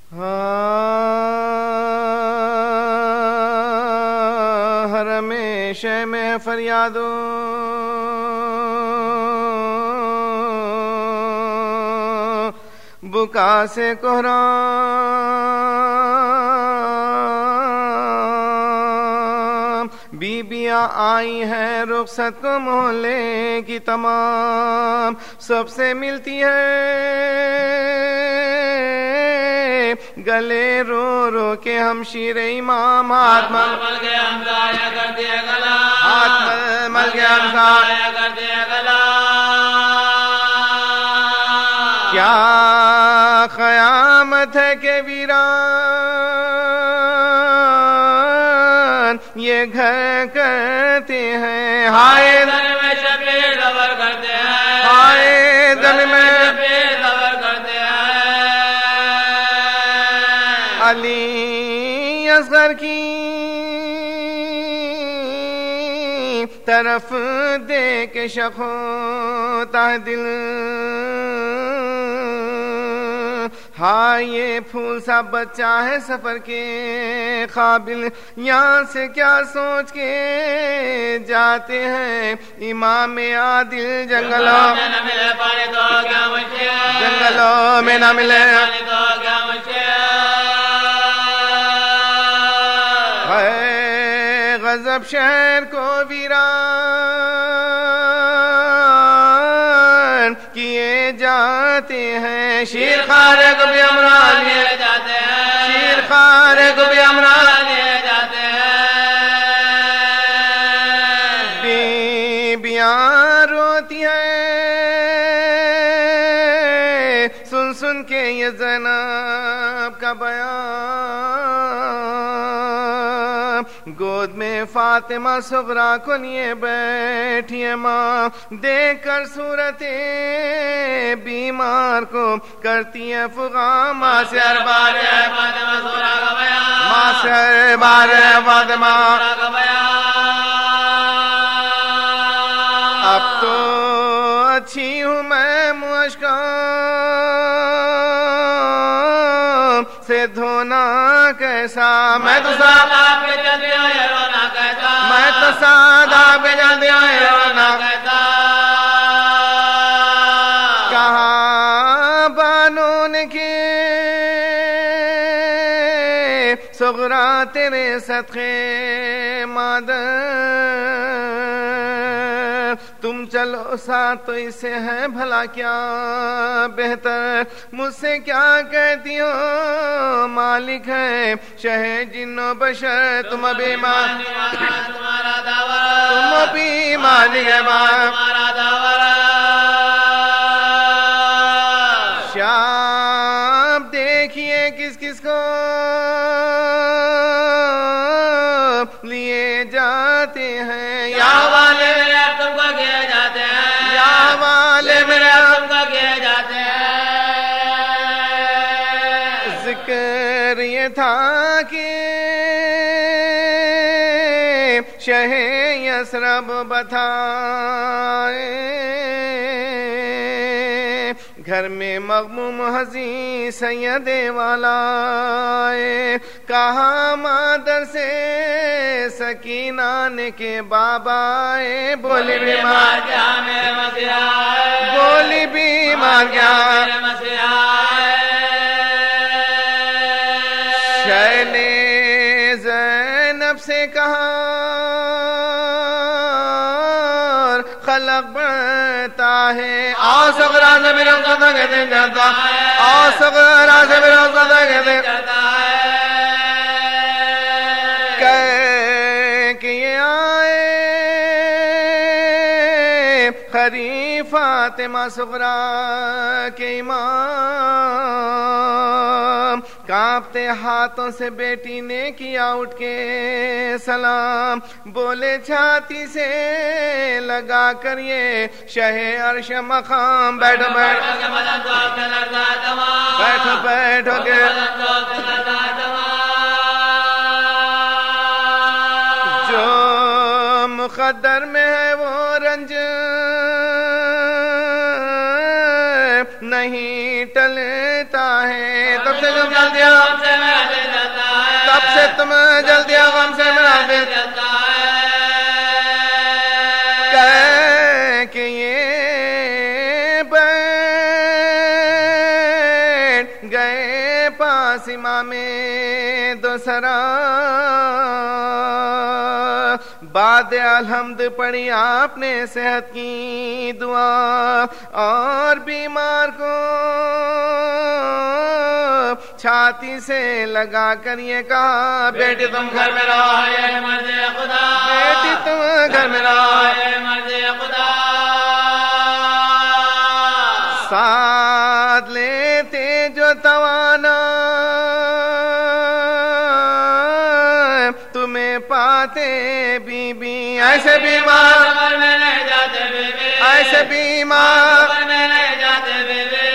ہر ہمیشہ میں فریادوں بکا سے کوہرام بیبیاں آئی ہیں رخصت کو محلے کی تمام سب سے ملتی ہے گلے رو رو کے ہم شیر امام ہاتھ مل گیا ہمسایا کر دیا گلا ہاتھ مل گیا ہمسایا کر دیا گلا کیا قیامت ہے کہ ویران یہ گھر کرتے ہیں ہائے دل میں شبیر دور کرتے ہیں ہائے دل میں شبیر دور کرتے ہیں علی اصغر کی طرف دیکھ شق ہوتا ہے دل ہاں یہ پھول سا بچہ ہے سفر کے قابل یہاں سے کیا سوچ کے جاتے ہیں امام عادل جنگلوں میں نہ ملے پانی تو کیا مجھے جنگلوں میں نہ ملے پانی تو کیا مجھے غضب شہر کو ویران کیے جاتے ہیں شیر خار کو بھی امران لیے جاتے ہیں شیر خار کو بھی امران لیے جاتے ہیں بیبیاں روتی ہیں سن سن کے یہ زینب کا بیان گود میں فاطمہ صغرا کو لیے بیٹھی ہے ماں دیکھ کر صورت بیمار کو کرتی ہے فغاں ماں سے اربار ہے فاطمہ صغرا کا بیان ماں سے اربار ہے فاطمہ کا بیان اب تو اچھی ہوں میں مشکان سے دھونا کیسا میں تو سادہ پہ جلدی آئے رونا کہتا میں تو سادہ پہ جلدی آئے رونا کہتا کہاں بانون کے صغرا تیرے صدقے مادر تم چلو ساتھ تو اسے ہے بھلا کیا بہتر مجھ سے کیا کہتی ہو مالک ہے شہ جن و بشر تم ابھی تمہارا دعوی تم ابھی مالک ہے تمہارا دعوی شام دیکھیے کس کس کو لیے جاتے ہیں یا والے میرے تم کو کیے جاتے ہیں یا والے میرے تم کو کیے جاتے ہیں ذکر یہ تھا کہ شہ یثرب بتائے گھر میں مغموم حزین سید والا کہا مادر سے سکینہ نے کے بابا بولی بیمار کیا میرے مسیحا بولی بیمار کیا میرے مسیحا شہ نے زینب سے کہا خلق بڑھتا ہے آؤ صغرا سے میرا صدا کہتے جاتا آؤ صغرا سے میرا صدا کہتے کہ یہ آئے خریف فاطمہ صغرا کے امام کانپتے ہاتھوں سے بیٹی نے کیا اٹھ کے سلام بولے چھاتی سے لگا کر یہ شہ عرش مقام بیٹھو بیٹھو بیٹھو بیٹھو کے جو مقدر میں ہے وہ رنج نہیں ٹلے رہتا ہے تب سے تم جل دیا غم سے میرا دل جلتا ہے تب سے تم جل دیا غم سے میرا دل جلتا ہے کہہ کہ یہ گئے پاس امام دوسرا بعد الحمد پڑھی آپ نے صحت کی دعا اور بیمار کو چھاتی سے لگا کر یہ کہا بیٹی تم گھر میں رہو یہ مرضی خدا بیٹی تم گھر میں رہو یہ مرضی خدا ساتھ لیتے جو توانا تمہیں پاتے بی بی ایسے بیمار قبر میں نہیں جاتے بی بی ایسے بیمار قبر میں نہیں جاتے بی بی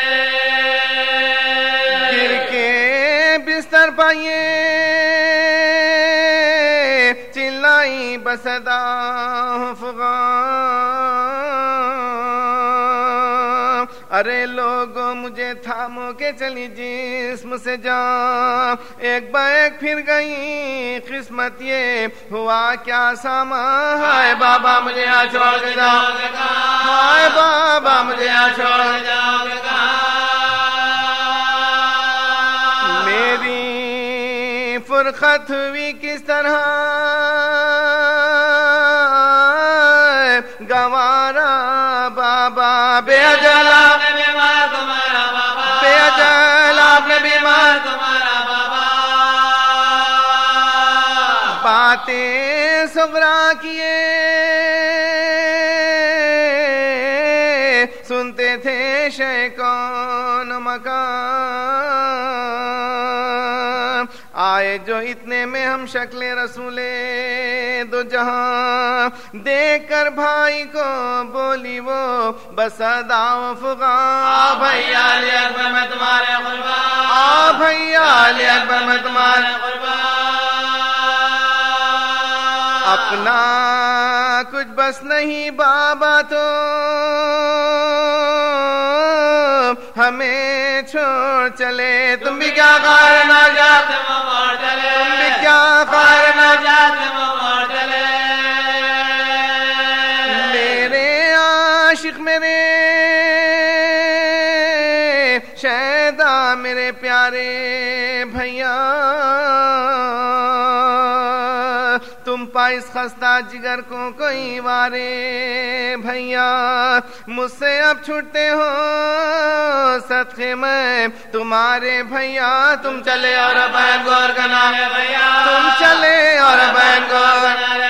گر کے بستر پائیے چلائی بسدا فغان ارے لوگوں مجھے تھامو کے چلی جسم سے جان ایک با ایک پھر گئی قسمت یہ ہوا کیا ساما ہائے بابا مجھے یہاں چھوڑ کے جاؤ ہائے بابا مجھے یہاں چھوڑ کے جاؤ میری فرقت ہوئی کس طرح گوارا بابا بے اجل آپ نے بیمار تمہارا بابا بے اجل آپ نے بیمار تمہارا بابا باتیں صغرا کیے سنتے تھے شے کون مکان آئے جو اتنے میں ہم شکل رسول دو جہاں دیکھ کر بھائی کو بولی وہ بس داؤ فغاں بھیا علی اکبر میں تمہارے قربان بھیا علی اکبر میں تمہارے اپنا کچھ بس نہیں بابا تو ہمیں چھوڑ چلے تم بھی کیا غار نہ جاتے تم بھی کیا غار نہ جاتے میرے عاشق میرے شیدا میرے پیارے بھیا تم پائس خستہ جگر کو کوئی وارے بھیا مجھ سے اب چھوٹتے ہو صدقے میں تمہارے بھیا تم چلے اور بہن گور کا نام تم چلے اور بہن گور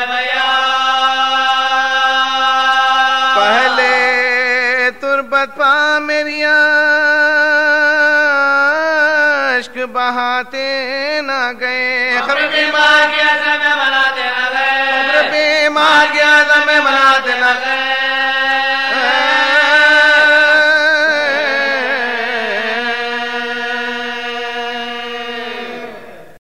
پہلے تربت پا میری عشق بہاتے نہ گئے خبر بیمار کیا سب بناتے نہ گئے بیمار گیا میں بناتے نہ گئے